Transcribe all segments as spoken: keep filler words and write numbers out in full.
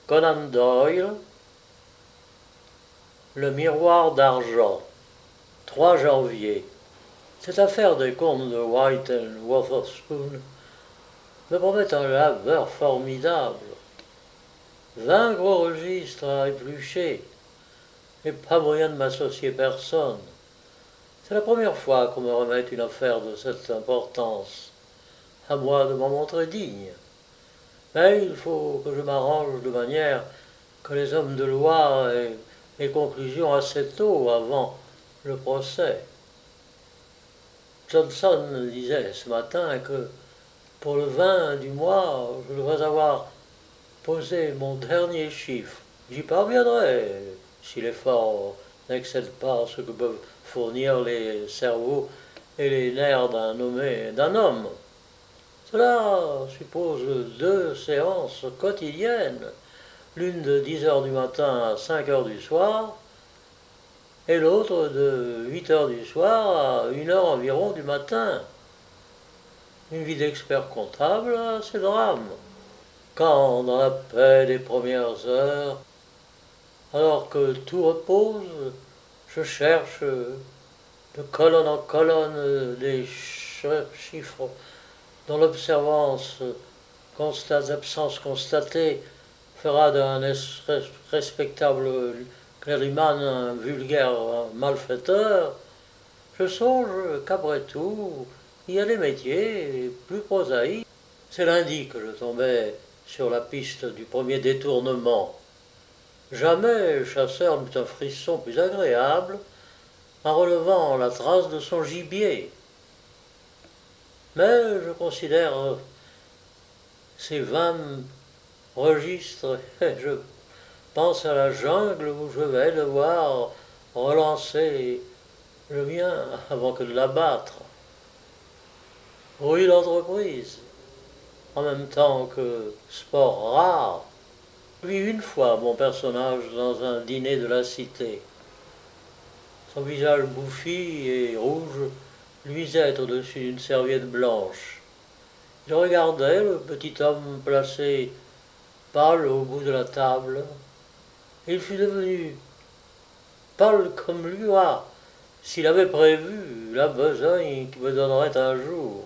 Conan Doyle, Le miroir d'argent, trois janvier. Cette affaire des comptes de White and Wotherspoon me promet un labeur formidable. Vingt gros registres à éplucher, et pas moyen de m'associer personne. C'est la première fois qu'on me remette une affaire de cette importance. À moi de m'en montrer digne. Mais il faut que je m'arrange de manière que les hommes de loi aient les conclusions assez tôt avant le procès. Johnson disait ce matin que pour le vingt du mois, je devrais avoir posé mon dernier chiffre. J'y parviendrai si l'effort n'excède pas ce que peuvent fournir les cerveaux et les nerfs d'un nommé d'un homme. Cela suppose deux séances quotidiennes, l'une de dix heures du matin à cinq heures du soir, et l'autre de huit heures du soir à une heure environ du matin. Une vie d'expert comptable, c'est drame. Quand, dans la paix des premières heures, alors que tout repose, je cherche de colonne en colonne des chiffres dont l'observance constate, l'absence constatée fera d'un respectable clériman un vulgaire malfaiteur, je songe qu'après tout, il y a des métiers plus prosaïques. C'est lundi que je tombais sur la piste du premier détournement. Jamais le chasseur n'eut un frisson plus agréable en relevant la trace de son gibier. Mais je considère ces vingt registres et je pense à la jungle où je vais devoir relancer le mien avant que de l'abattre. Oui, l'entreprise, en même temps que sport rare. Je vis une fois mon personnage dans un dîner de la cité. Son visage bouffi et rouge luisait au-dessus d'une serviette blanche. Je regardais le petit homme placé pâle au bout de la table. Il fut devenu pâle comme lui, s'il avait prévu la besogne qui me donnerait un jour.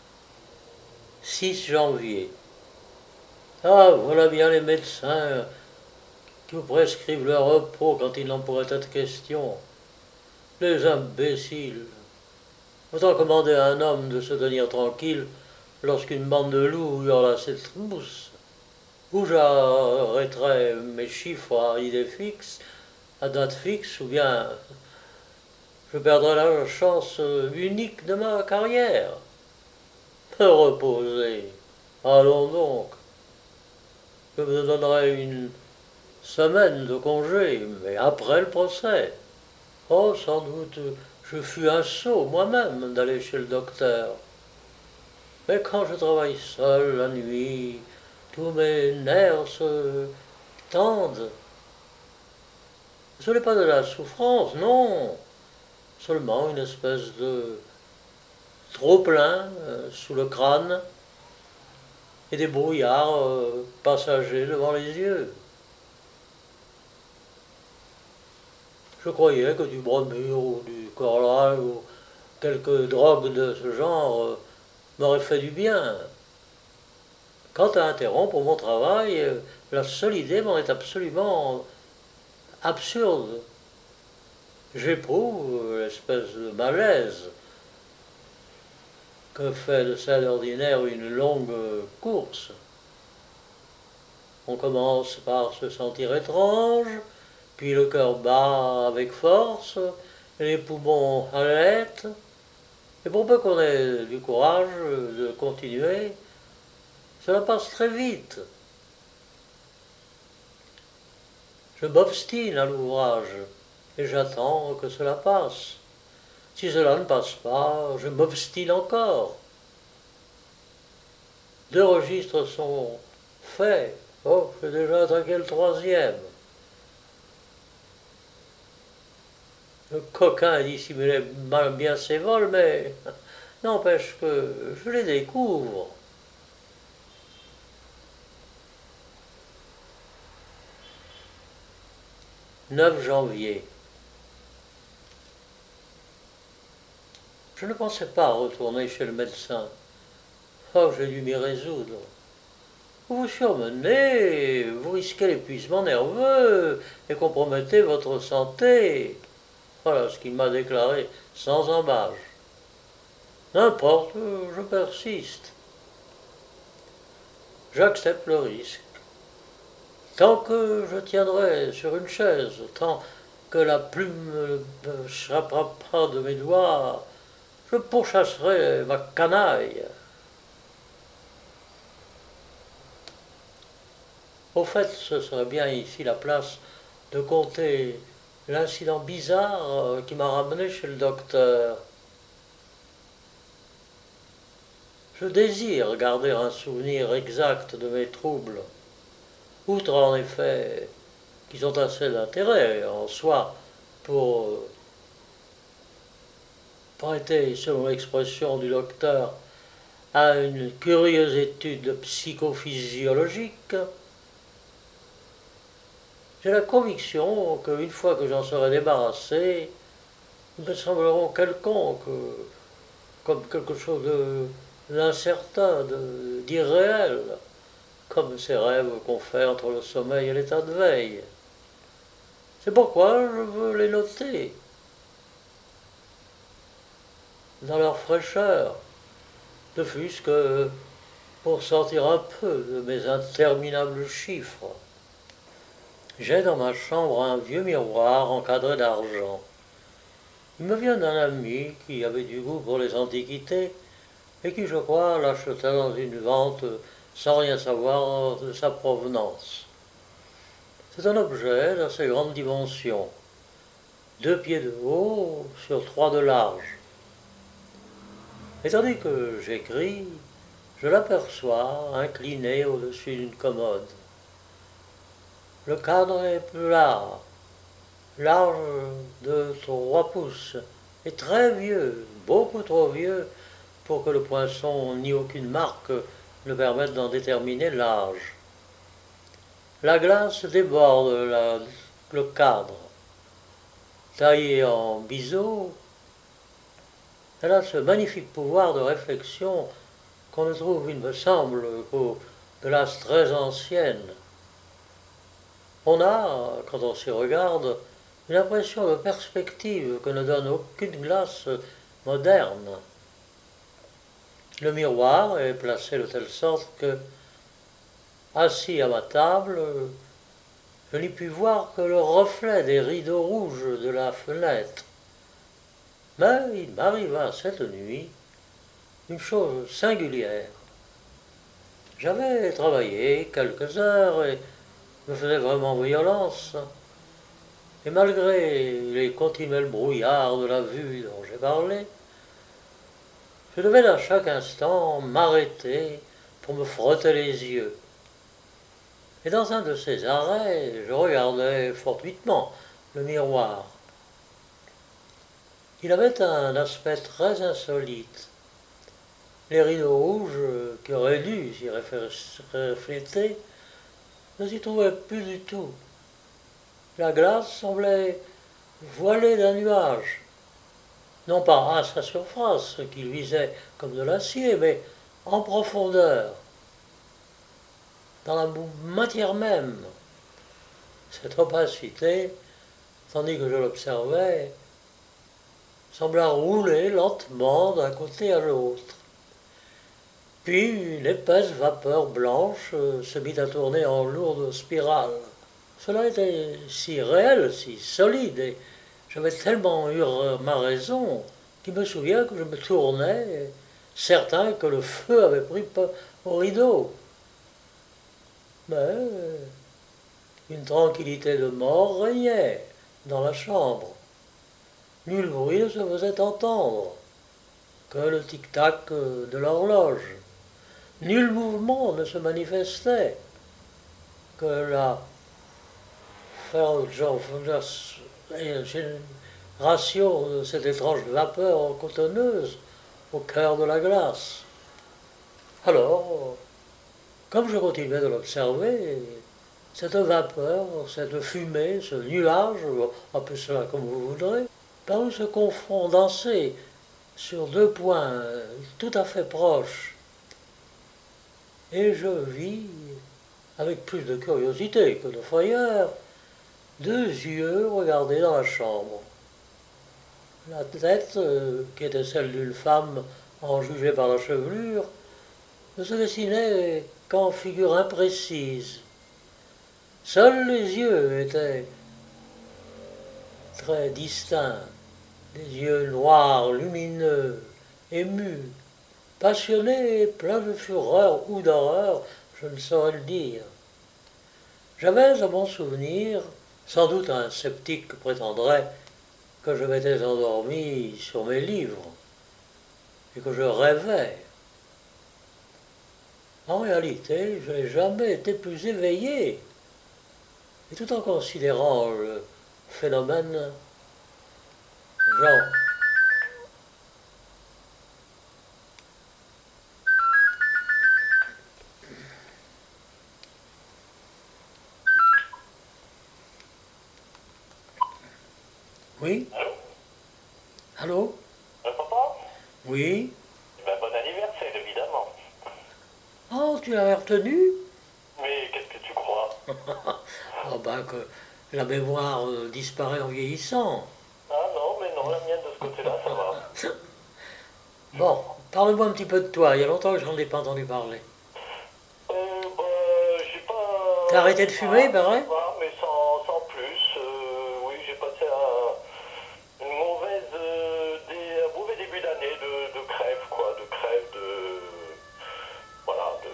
six janvier. Ah, voilà bien les médecins qui vous prescrivent le repos quand il n'en pourrait être question. Les imbéciles. Autant commander à un homme de se tenir tranquille lorsqu'une bande de loups hurle à cette trousse. Ou j'arrêterai mes chiffres à idée fixe, à date fixe, ou bien je perdrai la chance unique de ma carrière. Me reposer. Allons donc. Je me donnerai une semaine de congé, mais après le procès. Oh, sans doute, je fus un sot moi-même d'aller chez le docteur. Mais quand je travaille seul la nuit, tous mes nerfs se tendent. Ce n'est pas de la souffrance, non, seulement une espèce de trop-plein euh, sous le crâne et des brouillards euh, passagers devant les yeux. Je croyais que du bromure ou du corral ou quelque drogue de ce genre euh, m'aurait fait du bien. Quant à interrompre mon travail, euh, la seule idée m'en est absolument absurde. J'éprouve l'espèce de malaise que fait de ça d'ordinaire une longue course. On commence par se sentir étrange, puis le cœur bat avec force, les poumons halètent, et pour peu qu'on ait du courage de continuer, cela passe très vite. Je m'obstine à l'ouvrage, et j'attends que cela passe. Si cela ne passe pas, je m'obstine encore. Deux registres sont faits. Oh, j'ai déjà attaqué le troisième. Le coquin a dissimulé mal bien ses vols, mais n'empêche que je les découvre. neuf janvier. Je ne pensais pas retourner chez le médecin. Oh, j'ai dû m'y résoudre. Vous vous surmenez, vous risquez l'épuisement nerveux et compromettez votre santé. Voilà ce qu'il m'a déclaré sans embâche. N'importe, je persiste. J'accepte le risque. Tant que je tiendrai sur une chaise, tant que la plume ne s'échappera pas de mes doigts, je pourchasserai ma canaille. Au fait, ce serait bien ici la place de conter l'incident bizarre qui m'a ramené chez le docteur. Je désire garder un souvenir exact de mes troubles, outre en effet qu'ils ont assez d'intérêt en soi pour prêter, selon l'expression du docteur, à une curieuse étude psychophysiologique. J'ai la conviction qu'une fois que j'en serai débarrassé, ils me sembleront quelconques, comme quelque chose d'incertain, d'irréel, comme ces rêves qu'on fait entre le sommeil et l'état de veille. C'est pourquoi je veux les noter, dans leur fraîcheur, ne fût-ce que pour sortir un peu de mes interminables chiffres. J'ai dans ma chambre un vieux miroir encadré d'argent. Il me vient d'un ami qui avait du goût pour les antiquités et qui, je crois, l'acheta dans une vente sans rien savoir de sa provenance. C'est un objet d'assez grande dimension, deux pieds de haut sur trois de large. Et tandis que j'écris, je l'aperçois incliné au-dessus d'une commode. Le cadre est plat, large de trois pouces, et très vieux, beaucoup trop vieux, pour que le poinçon ni aucune marque ne permettent d'en déterminer l'âge. La glace déborde la, le cadre. Taillée en biseau, elle a ce magnifique pouvoir de réflexion qu'on ne trouve, il me semble, qu'aux glaces très anciennes. On a, quand on s'y regarde, une impression de perspective que ne donne aucune glace moderne. Le miroir est placé de telle sorte que, assis à ma table, je n'y puis voir que le reflet des rideaux rouges de la fenêtre. Mais il m'arriva cette nuit une chose singulière. J'avais travaillé quelques heures et me faisais vraiment violence. Et malgré les continuels brouillards de la vue dont j'ai parlé, je devais à chaque instant m'arrêter pour me frotter les yeux. Et dans un de ces arrêts, je regardais fortuitement le miroir. Il avait un aspect très insolite. Les rideaux rouges, qui auraient dû s'y refléter, ne s'y trouvaient plus du tout. La glace semblait voilée d'un nuage, non pas à sa surface, qu'il visait comme de l'acier, mais en profondeur, dans la matière même. Cette opacité, tandis que je l'observais, sembla rouler lentement d'un côté à l'autre. Puis une épaisse vapeur blanche se mit à tourner en lourde spirale. Cela était si réel, si solide, et j'avais tellement eu ma raison qu'il me souvient que je me tournais, certain que le feu avait pris au rideau. Mais une tranquillité de mort régnait dans la chambre. Nul bruit ne se faisait entendre, que le tic-tac de l'horloge. Nul mouvement ne se manifestait, que la génération de cette étrange vapeur cotonneuse au cœur de la glace. Alors, comme je continuais de l'observer, cette vapeur, cette fumée, ce nuage, appelez cela comme vous voudrez, parut se condenser sur deux points tout à fait proches. Et je vis, avec plus de curiosité que de frayeur, deux yeux regarder dans la chambre. La tête, euh, qui était celle d'une femme en juger par la chevelure, ne se dessinait qu'en figure imprécise. Seuls les yeux étaient très distincts, des yeux noirs, lumineux, émus, passionnés et pleins de fureur ou d'horreur, je ne saurais le dire. J'avais à mon souvenir, sans doute un sceptique prétendrait que je m'étais endormi sur mes livres et que je rêvais. En réalité, je n'ai jamais été plus éveillé. Et tout en considérant le phénomène, Jean. Oui? Allô? Allô? Euh, papa? Oui? Eh ben, bon anniversaire, évidemment. Oh, tu l'avais retenu? Mais qu'est-ce que tu crois? Oh ben que la mémoire euh, disparaît en vieillissant. Ah non, mais non, la mienne de ce côté-là, ça va. Bon, parle-moi un petit peu de toi, il y a longtemps que je n'en ai pas entendu parler. Euh, bah, j'ai pas... T'as arrêté de fumer, Ah, pareil? ah, mais sans, sans plus. Euh, oui, j'ai passé un, une mauvaise, euh, des, un mauvais début d'année de, de crève, quoi. De crève, de... Voilà, de...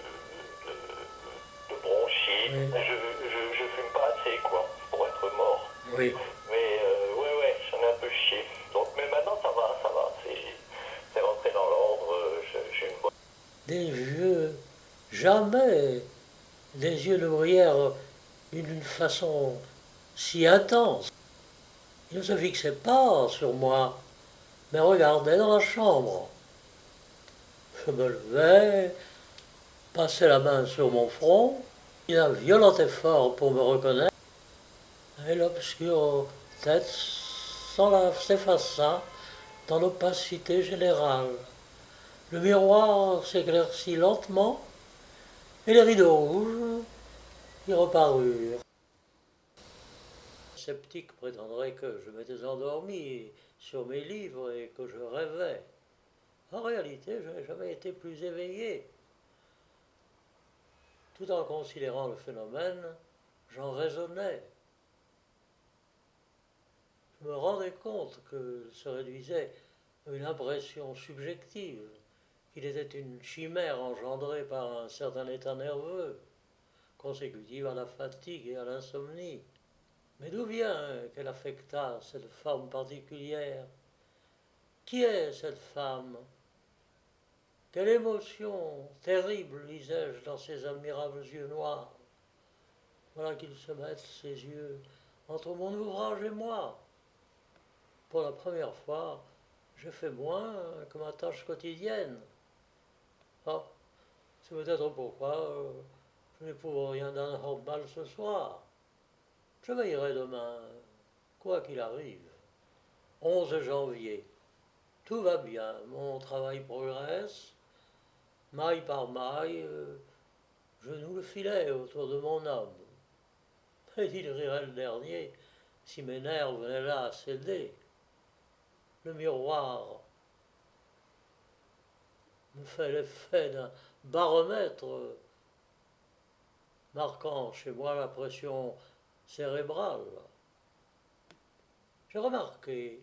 de, de bronchite. Oui. Je, je, je fume pas assez, quoi, pour être mort. Oui. Mais euh, ouais, ouais, j'en ai un peu chié. Donc, mais maintenant, ça va, ça va. C'est, c'est rentré dans l'ordre. euh, J'ai, j'ai une bonne... Des yeux, jamais des yeux ne brillèrent d'une façon si intense. Ils ne se fixaient pas sur moi, mais regardaient dans la chambre. Je me levai, passai la main sur mon front, fit un violent effort pour me reconnaître, et l'obscure tête s'effaça dans l'opacité générale. Le miroir s'éclaircit lentement, et les rideaux rouges y reparurent. Le sceptique prétendrait que je m'étais endormi sur mes livres et que je rêvais. En réalité, je n'ai jamais été plus éveillé. Tout en considérant le phénomène, j'en raisonnais. Je me rendais compte que se réduisait à une impression subjective, qu'il était une chimère engendrée par un certain état nerveux, consécutive à la fatigue et à l'insomnie. Mais d'où vient qu'elle affecta cette forme particulière? Qui est cette femme? Quelle émotion terrible lisais-je dans ces admirables yeux noirs? Voilà qu'ils se mettent, ces yeux, entre mon ouvrage et moi. Pour la première fois, j'ai fait moins que ma tâche quotidienne. Ah, c'est peut-être pourquoi euh, je n'éprouve rien d'anormal ce soir. Je veillerai demain, quoi qu'il arrive. onze janvier. Tout va bien, mon travail progresse. Maille par maille, euh, je noue le filet autour de mon homme. Et il rirait le dernier si mes nerfs venaient là à céder. Le miroir me fait l'effet d'un baromètre marquant chez moi la pression cérébrale. J'ai remarqué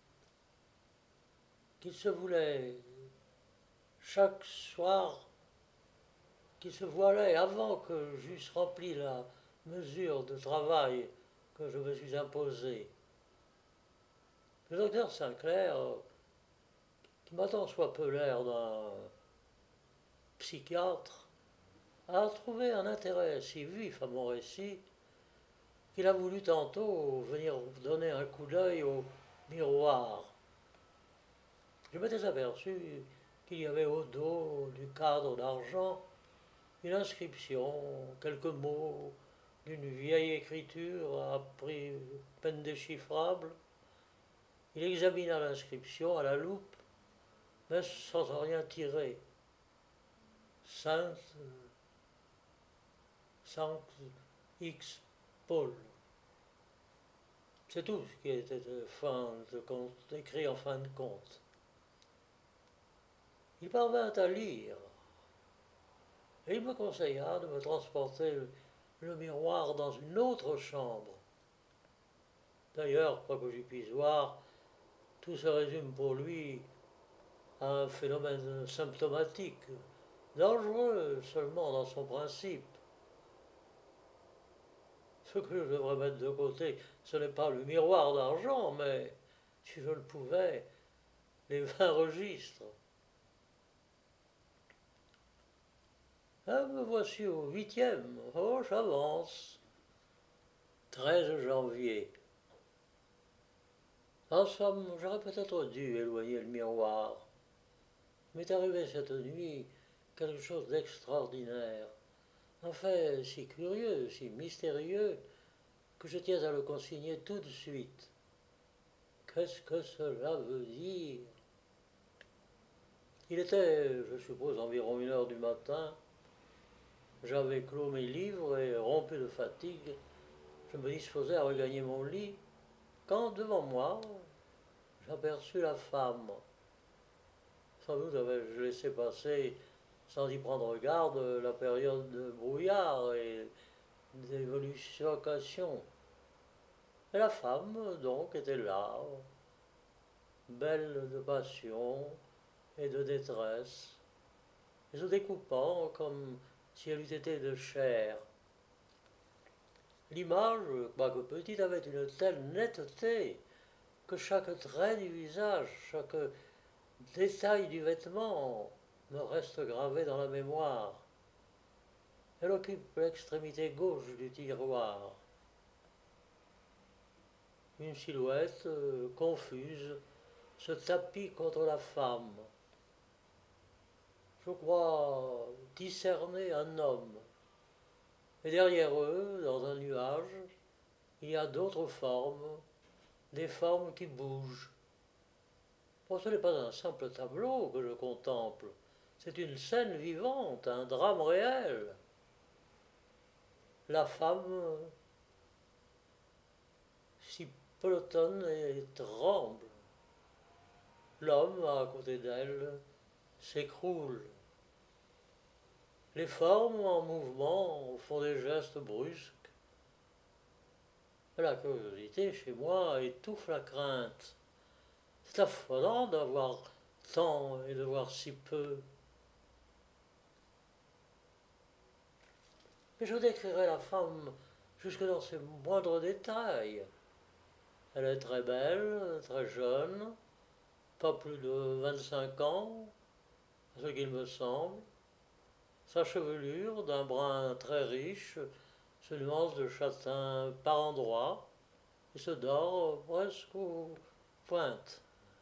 qu'il se voulait chaque soir, qu'il se voilait avant que j'eusse rempli la mesure de travail que je me suis imposée. Le docteur Sinclair, qui m'a tant soit peu l'air d'un psychiatre, a trouvé un intérêt si vif à mon récit qu'il a voulu tantôt venir donner un coup d'œil au miroir. Je m'étais aperçu qu'il y avait au dos du cadre d'argent une inscription, quelques mots d'une vieille écriture à prix peine déchiffrable. Il examina l'inscription à la loupe, mais sans en rien tirer. Sainte, Sainte X Paul. C'est tout ce qui était de fin de compte, écrit en fin de compte. Il parvint à lire, et il me conseilla de me transporter le, le miroir dans une autre chambre. D'ailleurs, quoi que j'y puisse voir, tout se résume pour lui à un phénomène symptomatique, dangereux seulement dans son principe. Ce que je devrais mettre de côté, ce n'est pas le miroir d'argent, mais, si je le pouvais, les vingt registres. Ah, me voici au huitième. Oh, j'avance. treize janvier. En somme, j'aurais peut-être dû éloigner le miroir. Il m'est arrivé cette nuit quelque chose d'extraordinaire. En fait, si curieux, si mystérieux, que je tiens à le consigner tout de suite. Qu'est-ce que cela veut dire? Il était, je suppose, environ une heure du matin. J'avais clos mes livres et, rompu de fatigue, je me disposais à regagner mon lit, quand, devant moi, j'aperçus la femme. Sans doute avais-je laissé passer, sans y prendre garde, la période de brouillard et d'évolution. Et la femme, donc, était là, belle de passion et de détresse, et se découpant comme si elle eût été de chair. L'image, quoique petite, avait une telle netteté que chaque trait du visage, chaque détail du vêtement me reste gravé dans la mémoire. Elle occupe l'extrémité gauche du tiroir. Une silhouette euh, confuse se tapit contre la femme. Je crois discerner un homme. Et derrière eux, dans un nuage, il y a d'autres formes, des formes qui bougent. Bon, ce n'est pas un simple tableau que je contemple, c'est une scène vivante, un drame réel. La femme s'y pelotonne et tremble. L'homme, à côté d'elle, s'écroule. Les formes en mouvement font des gestes brusques. La curiosité, chez moi, étouffe la crainte. C'est affolant d'avoir tant et de voir si peu. Mais je décrirai la femme jusque dans ses moindres détails. Elle est très belle, très jeune, pas plus de vingt-cinq ans, à ce qu'il me semble. Sa chevelure, d'un brun très riche, se nuance de châtain par endroits et se dore presque aux pointes.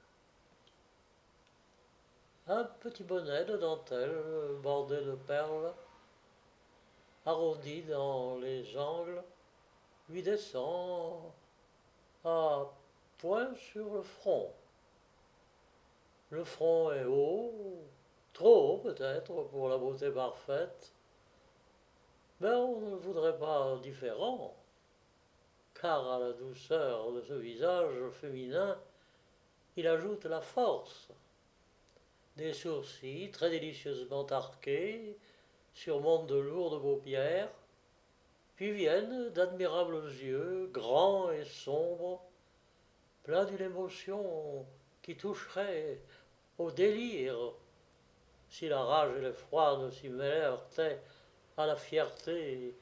Un petit bonnet de dentelle bordé de perles, arrondi dans les angles, lui descend à point sur le front. Le front est haut, trop haut peut-être pour la beauté parfaite, mais on ne voudrait pas différent, car à la douceur de ce visage féminin, il ajoute la force. Des sourcils très délicieusement arqués surmontent de lourdes paupières, puis viennent d'admirables yeux, grands et sombres, pleins d'une émotion qui toucherait au délire si la rage et l'effroi ne s'y mêlaient à la fierté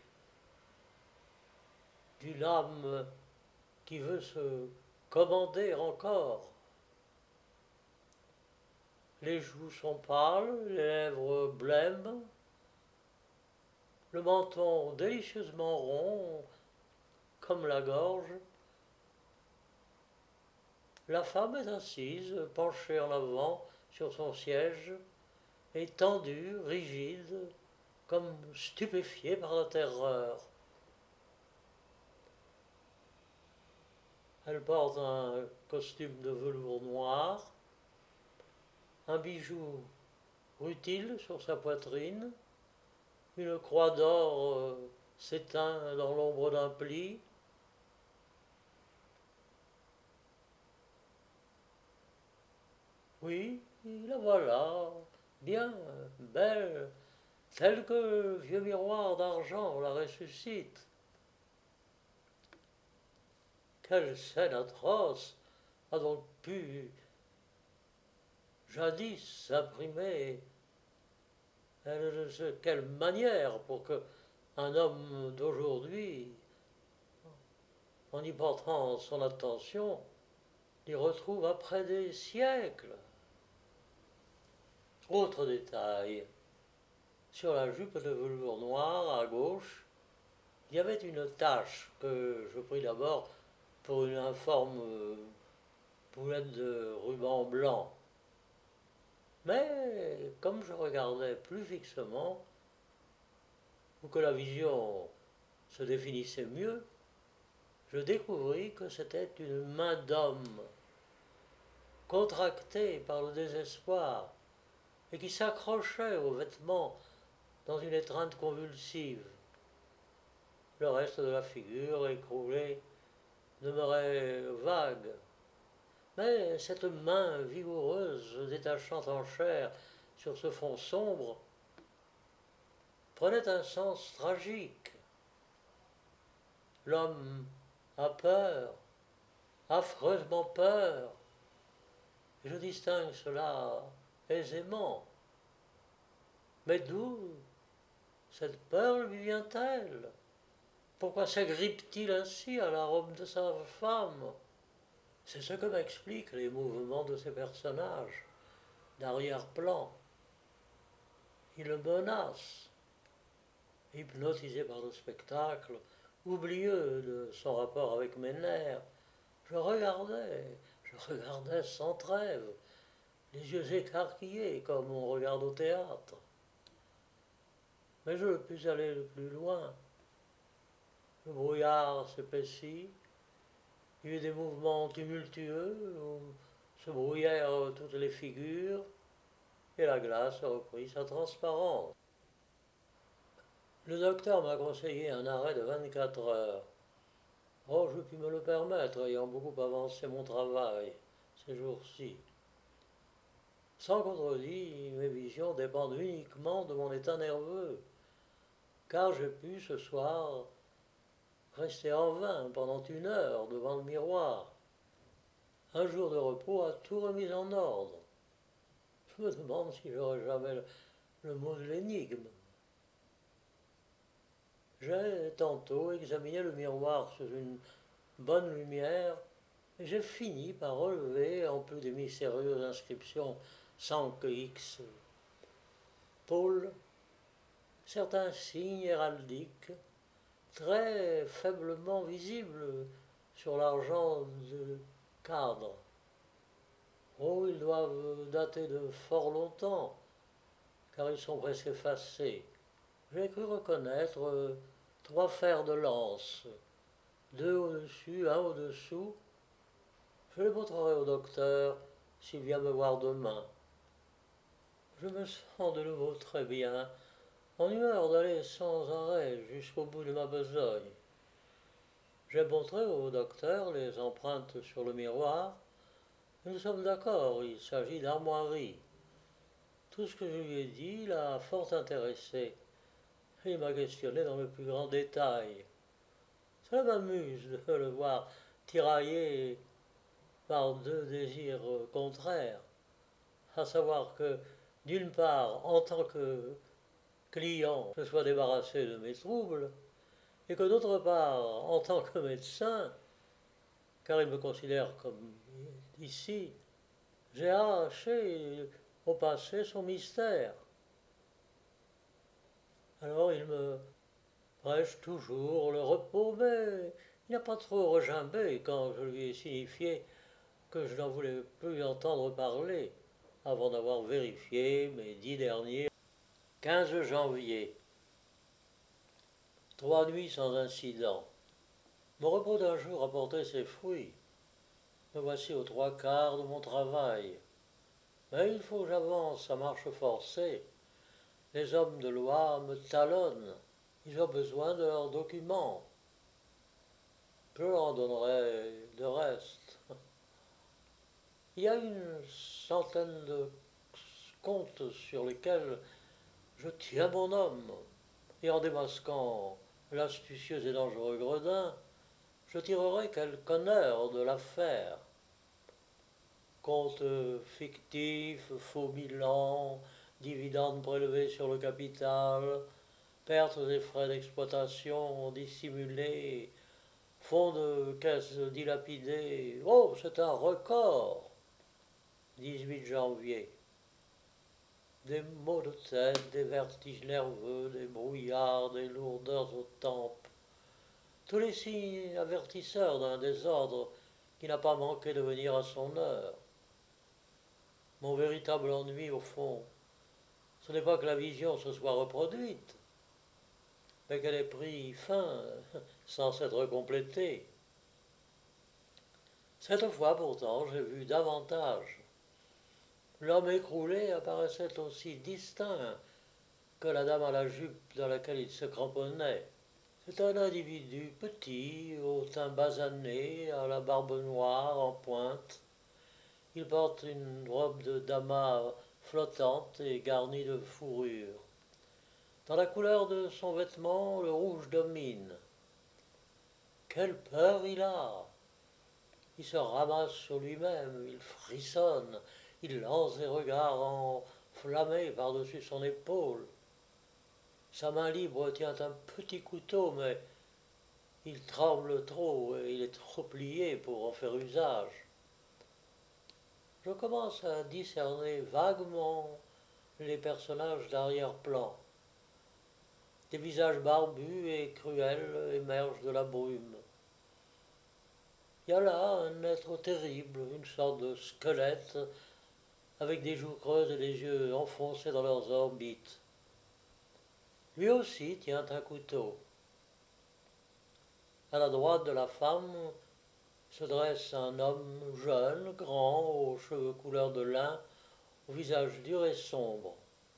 d'une âme qui veut se commander encore. Les joues sont pâles, les lèvres blêmes, le menton délicieusement rond, comme la gorge. La femme est assise, penchée en avant sur son siège, étendue, rigide, comme stupéfiée par la terreur. Elle porte un costume de velours noir, un bijou rutile sur sa poitrine, une croix d'or euh, s'éteint dans l'ombre d'un pli. Oui, la voilà, bien, belle, telle que le vieux miroir d'argent la ressuscite. Quelle scène atroce a donc pu jadis s'imprimer, elle ne sait quelle manière pour que un homme d'aujourd'hui, en y portant son attention, l'y retrouve après des siècles. Autre détail, sur la jupe de velours noir à gauche, il y avait une tache que je pris d'abord pour une informe boulette de ruban blanc. Mais comme je regardais plus fixement, ou que la vision se définissait mieux, je découvris que c'était une main d'homme, contractée par le désespoir, et qui s'accrochait aux vêtements dans une étreinte convulsive. Le reste de la figure, écroulée, demeurait vague. Mais cette main vigoureuse, détachant en chair sur ce fond sombre, prenait un sens tragique. L'homme a peur, affreusement peur, et je distingue cela aisément. Mais d'où cette peur lui vient-elle? Pourquoi s'agrippe-t-il ainsi à la robe de sa femme? C'est ce que m'expliquent les mouvements de ces personnages d'arrière-plan. Ils le menacent, hypnotisé par le spectacle, oublieux de son rapport avec mes nerfs. Je regardais, je regardais sans trêve, les yeux écarquillés comme on regarde au théâtre. Mais je ne pus aller le plus loin. Le brouillard s'épaissit, il y eut des mouvements tumultueux où se brouillèrent toutes les figures, et la glace reprit sa transparence. Le docteur m'a conseillé un arrêt de vingt-quatre heures. Oh, je puis me le permettre, ayant beaucoup avancé mon travail ces jours-ci. Sans contredit, mes visions dépendent uniquement de mon état nerveux, car j'ai pu ce soir rester en vain pendant une heure devant le miroir. Un jour de repos a tout remis en ordre. Je me demande si j'aurai jamais le, le mot de l'énigme. J'ai tantôt examiné le miroir sous une bonne lumière et j'ai fini par relever, en plus des mystérieuses inscriptions sans que X Paul, certains signes héraldiques très faiblement visibles sur l'argent de cadre. Oh, ils doivent dater de fort longtemps, car ils sont presque effacés. J'ai cru reconnaître euh, trois fers de lance, deux au-dessus, un au-dessous. Je les montrerai au docteur s'il vient me voir demain. Je me sens de nouveau très bien, en humeur d'aller sans arrêt jusqu'au bout de ma besogne. J'ai montré au docteur les empreintes sur le miroir, et nous sommes d'accord, il s'agit d'armoiries. Tout ce que je lui ai dit l'a fort intéressé. Il m'a questionné dans le plus grand détail. Cela m'amuse de le voir tiraillé par deux désirs contraires, à savoir que, d'une part, en tant que client, je sois débarrassé de mes troubles, et que d'autre part, en tant que médecin, car il me considère comme ici, j'ai arraché au passé son mystère. Alors il me prêche toujours le repos, mais il n'a pas trop regimbé quand je lui ai signifié que je n'en voulais plus entendre parler avant d'avoir vérifié mes dix derniers. quinze janvier. Trois nuits sans incident. Mon repos d'un jour a porté ses fruits. Me voici aux trois quarts de mon travail. Mais il faut que j'avance à marche forcée. Les hommes de loi me talonnent. Ils ont besoin de leurs documents. Je leur donnerai de reste. Il y a une centaine de comptes sur lesquels je tiens mon homme. Et en démasquant l'astucieux et dangereux Gredin, je tirerai quelque honneur de l'affaire. Comptes fictifs, faux bilan, dividendes prélevés sur le capital, pertes et frais d'exploitation dissimulés, fonds de caisse dilapidés. Oh, c'est un record! dix-huit janvier. Des maux de tête, des vertiges nerveux, des brouillards, des lourdeurs aux tempes. Tous les signes avertisseurs d'un désordre qui n'a pas manqué de venir à son heure. Mon véritable ennui, au fond, ce n'est pas que la vision se soit reproduite, mais qu'elle ait pris fin sans s'être complétée. Cette fois pourtant, j'ai vu davantage. L'homme écroulé apparaissait aussi distinct que la dame à la jupe dans laquelle il se cramponnait. C'est un individu petit, au teint basané, à la barbe noire en pointe. Il porte une robe de damas flottante et garnie de fourrure. Dans la couleur de son vêtement, le rouge domine. Quelle peur il a! Il se ramasse sur lui-même, il frissonne, il lance des regards enflammés par-dessus son épaule. Sa main libre tient un petit couteau, mais il tremble trop et il est trop plié pour en faire usage. Je commence à discerner vaguement les personnages d'arrière-plan. Des visages barbus et cruels émergent de la brume. Il y a là un être terrible, une sorte de squelette, avec des joues creuses et des yeux enfoncés dans leurs orbites. Lui aussi tient un couteau. À la droite de la femme se dresse un homme jeune, grand, aux cheveux couleur de lin, au visage dur et sombre.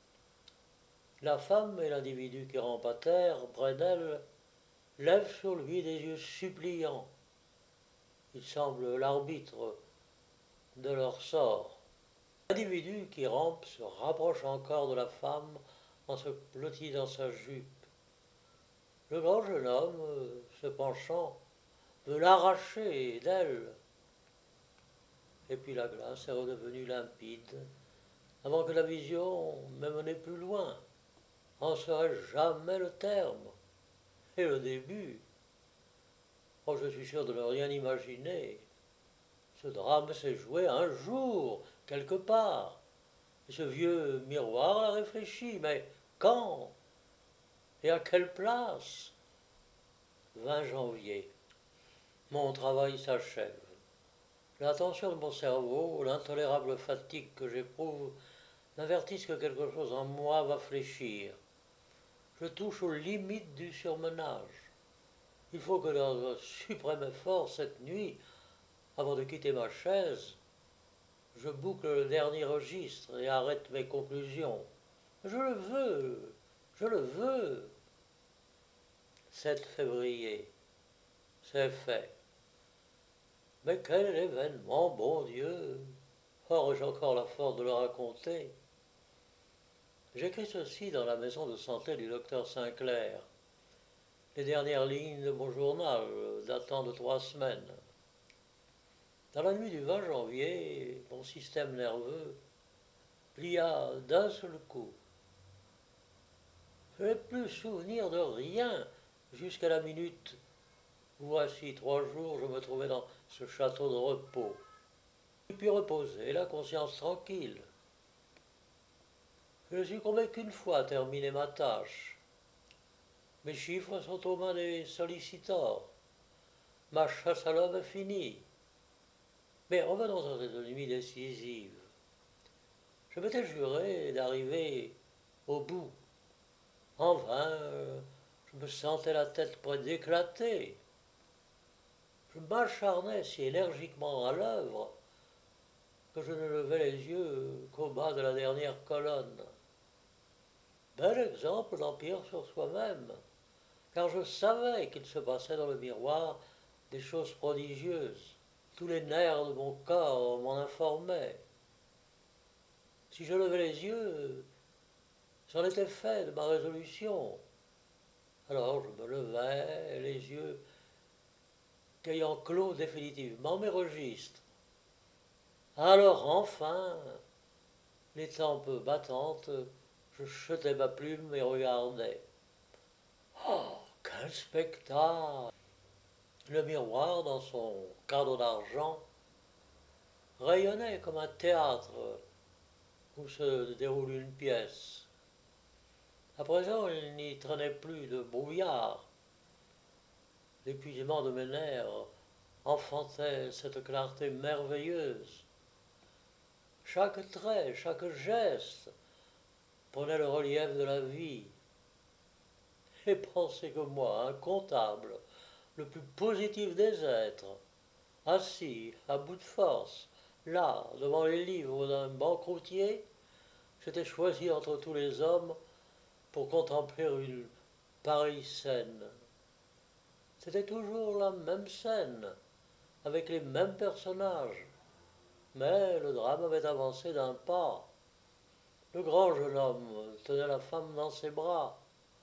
La femme et l'individu qui rampe à terre, près d'elle, lèvent sur lui des yeux suppliants. Il semble l'arbitre de leur sort. L'individu qui rampe se rapproche encore de la femme en se blottit dans sa jupe. Le grand jeune homme, se penchant, veut l'arracher d'elle. Et puis la glace est redevenue limpide, avant que la vision m'ait mené plus loin. En serait jamais le terme, et le début. Oh, je suis sûr de ne rien imaginer. Ce drame s'est joué un jour, quelque part. Et ce vieux miroir a réfléchi, mais quand? Et à quelle place? vingt janvier. Mon travail s'achève. La tension de mon cerveau, l'intolérable fatigue que j'éprouve, m'avertissent que quelque chose en moi va fléchir. Je touche aux limites du surmenage. Il faut que dans un suprême effort cette nuit, avant de quitter ma chaise, je boucle le dernier registre et arrête mes conclusions. Je le veux, je le veux. sept février. C'est fait. Mais quel événement, bon Dieu! Or, j'ai encore la force de le raconter. J'écris ceci dans la maison de santé du docteur Sinclair. Les dernières lignes de mon journal, datant de trois semaines. Dans la nuit du vingt janvier, mon système nerveux plia d'un seul coup. Je n'ai plus souvenir de rien jusqu'à la minute où, voici trois jours, je me trouvais dans ce château de repos. Je puis reposer, la conscience tranquille. Je ne succombais qu'une fois terminé ma tâche. Mes chiffres sont aux mains des sollicitors. Ma chasse à l'homme est finie. Mais revenons à cette nuit décisive. Je m'étais juré d'arriver au bout. En vain, je me sentais la tête près d'éclater. Je m'acharnais si énergiquement à l'œuvre que je ne levais les yeux qu'au bas de la dernière colonne. Bel exemple d'empire sur soi-même, car je savais qu'il se passait dans le miroir des choses prodigieuses. Tous les nerfs de mon corps m'en informaient. Si je levais les yeux, c'en était fait de ma résolution. Alors je me levais, les yeux ayant clos définitivement mes registres. Alors enfin, les tempes battantes, je jetai ma plume et regardais. Oh, quel spectacle! Le miroir, dans son cadre d'argent, rayonnait comme un théâtre où se déroule une pièce. À présent, il n'y traînait plus de brouillard. L'épuisement de mes nerfs enfantait cette clarté merveilleuse. Chaque trait, chaque geste prenait le relief de la vie. Et pensez que moi, un comptable, le plus positif des êtres, assis, à bout de force, là, devant les livres d'un banqueroutier, j'étais choisi entre tous les hommes pour contempler une pareille scène. C'était toujours la même scène, avec les mêmes personnages, mais le drame avait avancé d'un pas. Le grand jeune homme tenait la femme dans ses bras.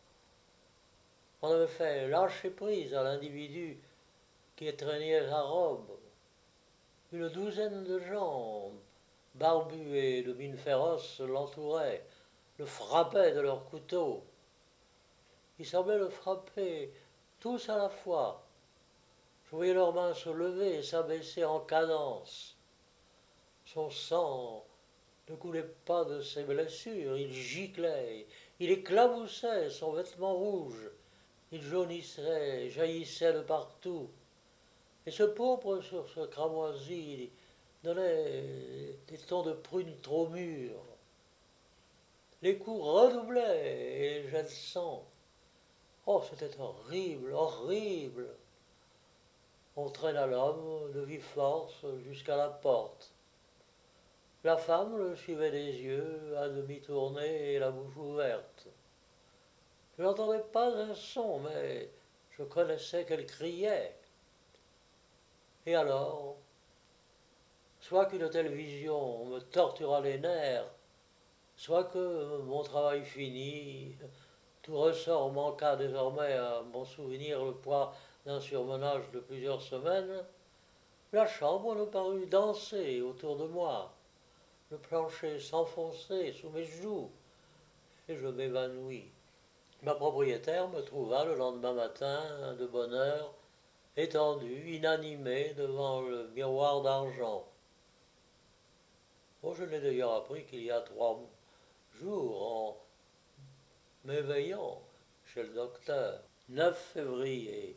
On avait fait lâcher prise à l'individu qui étreignait sa robe. Une douzaine de gens, barbus et de mine féroce, l'entouraient, le frappaient de leurs couteaux. Ils semblaient le frapper tous à la fois. Je voyais leurs mains se lever et s'abaisser en cadence. Son sang ne coulait pas de ses blessures, il giclait, il éclaboussait son vêtement rouge, il jaunissait, jaillissait de partout. Et ce pourpre sur ce cramoisi donnait des tons de prune trop mûres. Les coups redoublaient et les jets de sang. Oh, c'était horrible, horrible. On traîna l'homme de vive force jusqu'à la porte. La femme le suivait des yeux, à demi tourné et la bouche ouverte. Je n'entendais pas un son, mais je connaissais qu'elle criait. Et alors, soit qu'une telle vision me tortura les nerfs, soit que, mon travail fini, tout ressort manqua désormais à mon souvenir le poids d'un surmenage de plusieurs semaines, la chambre me parut danser autour de moi, le plancher s'enfonçait sous mes joues, et je m'évanouis. Ma propriétaire me trouva le lendemain matin, de bonne heure, étendu, inanimé devant le miroir d'argent. Oh, je l'ai d'ailleurs appris qu'il y a trois jours, en m'éveillant chez le docteur. neuf février.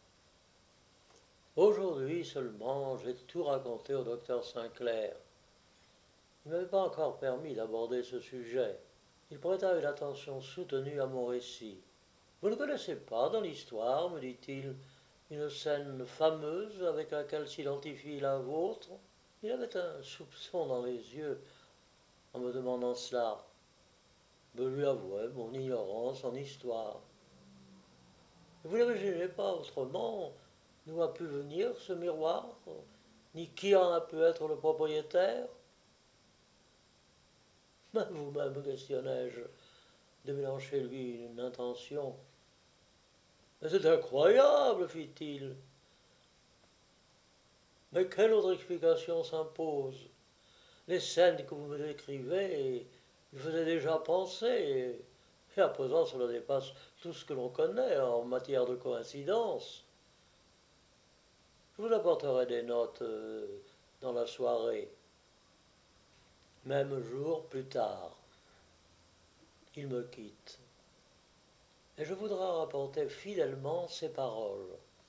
Aujourd'hui seulement, j'ai tout raconté au docteur Sinclair. Il ne m'avait pas encore permis d'aborder ce sujet. Il prêta une attention soutenue à mon récit. Vous ne connaissez pas dans l'histoire, me dit-il, une scène fameuse avec laquelle s'identifie la vôtre? Il avait un soupçon dans les yeux en me demandant cela. Je lui avouai mon ignorance en histoire. Vous n'imaginez pas autrement d'où a pu venir ce miroir, ni qui en a pu être le propriétaire? Mais vous-même, questionnai-je, devinant chez lui une intention. Mais c'est incroyable, fit-il. Mais quelle autre explication s'impose? Les scènes que vous me décrivez, il faisait déjà penser, et à présent cela dépasse tout ce que l'on connaît en matière de coïncidence. Je vous apporterai des notes euh, dans la soirée. Même jour, plus tard, il me quitte. Et je voudrais rapporter fidèlement ses paroles.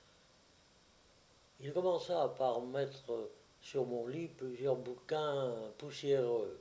Il commença par mettre sur mon lit plusieurs bouquins poussiéreux.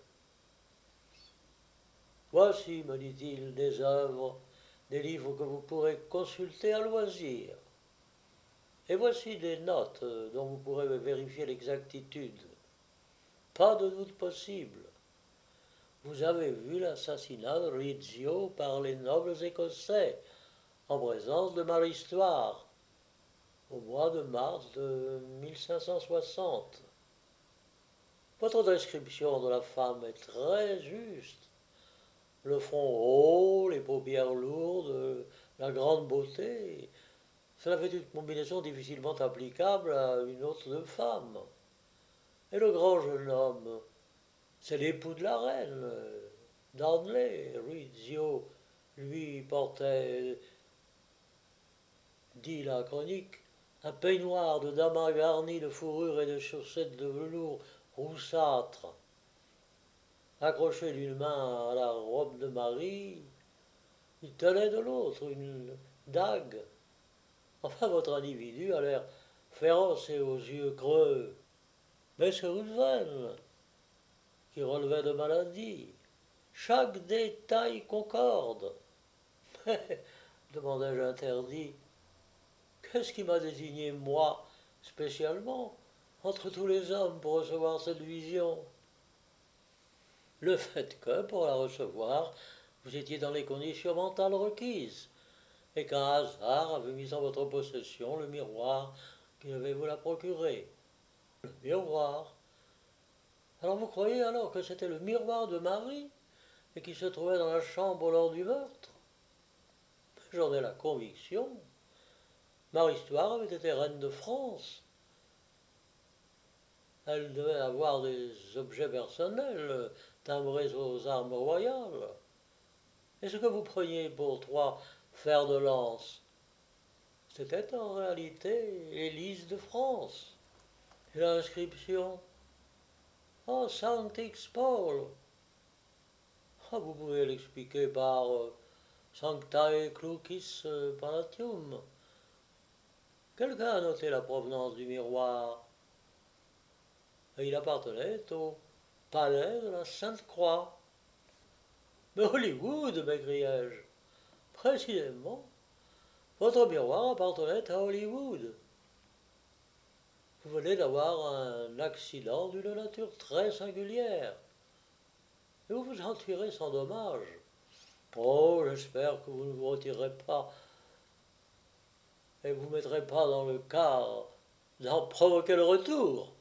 Voici, me dit-il, des œuvres, des livres que vous pourrez consulter à loisir. Et voici des notes euh, dont vous pourrez vérifier l'exactitude. Pas de doute possible. Vous avez vu l'assassinat de Rizzio par les nobles écossais, en présence de ma histoire, au mois de mars de mille cinq cent soixante. Votre description de la femme est très juste. Le front haut, les paupières lourdes, la grande beauté, cela fait une combinaison difficilement applicable à une autre femme. Et le grand jeune homme, c'est l'époux de la reine, Darnley. Rizzio, lui, portait, dit la chronique, un peignoir de damas garni de fourrure et de chaussettes de velours roussâtre. Accroché d'une main à la robe de Marie, il tenait de l'autre une dague. Enfin, votre individu a l'air féroce et aux yeux creux. Mais c'est Ruthven, qui relevait de maladie. Chaque détail concorde. Mais, demandai-je interdit, qu'est-ce qui m'a désigné, moi, spécialement, entre tous les hommes pour recevoir cette vision? Le fait que, pour la recevoir, vous étiez dans les conditions mentales requises, et qu'un hasard avait mis en votre possession le miroir qui devait vous la procurer. Le miroir. Alors vous croyez alors que c'était le miroir de Marie, et qui se trouvait dans la chambre lors du meurtre? J'en ai la conviction. Marie Stuart avait été reine de France. Elle devait avoir des objets personnels timbrés aux armes royales. Et ce que vous preniez pour trois fers de lance, c'était en réalité l'Élise de France. Et l'inscription, oh, Sanctix Paul. Ah, vous pouvez l'expliquer par euh, Sanctae Clucis Palatium. Quelqu'un a noté la provenance du miroir. Et il appartenait au palais de la Sainte-Croix. Mais Hollywood, m'écriai-je. Précisément, votre miroir appartenait à Hollywood. Vous venez d'avoir un accident d'une nature très singulière. Et vous vous en tirez sans dommage. Oh, j'espère que vous ne vous retirerez pas et vous ne mettrez pas dans le cas d'en provoquer le retour.